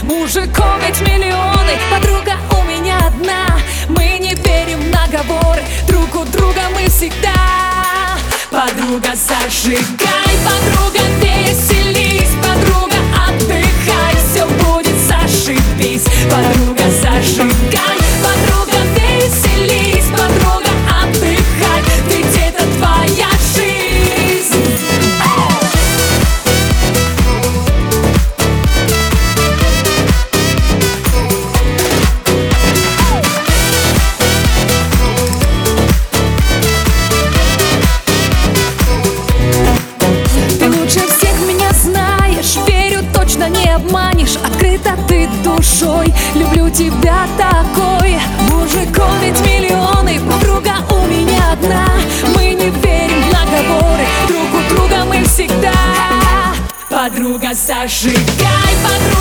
Мужиков ведь миллионы, подруга у меня одна. Мы не верим в наговоры, друг у друга мы всегда. Подруга, зажигай, подруга, веселись, подруга, отдыхай, все будет зашибись. Подруга, зажигай, подруга, веселись, подруга, отдыхай, ведь это твоя жизнь. Ты лучше всех меня знаешь, верю, точно не обманешь. Открыта ты душой, люблю тебя такой. Мужиков ведь миллионы, подруга у меня одна. Мы не верим в наговоры, друг у друга мы всегда. Подруга, зажигай, подруга,